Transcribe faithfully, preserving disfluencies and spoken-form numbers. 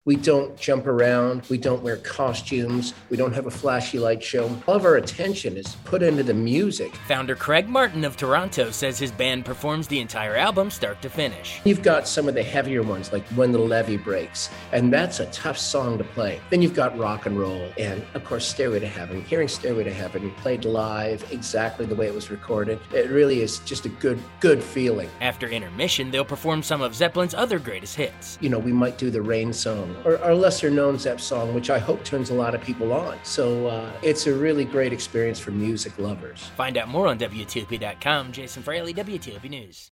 We don't jump around. We don't wear costumes. We don't have a flashy light show. All of our attention is put into the music. Founder Craig Martin of Toronto says his band performs the entire album start to finish. You've got some of the heavier ones, like When the Levee Breaks, and that's a tough song to play. Then you've got rock and roll, and of course, Stairway to Heaven. Hearing Stairway to Heaven played live exactly the way it was recorded, it really is just a good, good feeling. After intermission, they'll perform some of Zeppelin's other greatest hits. You know, we might do the Rain song, or our lesser-known Zepp song, which I hope turns a lot of people on. So uh, it's a really great experience for music lovers. Find out more on W two P dot com. Jason Fraley, W two P News.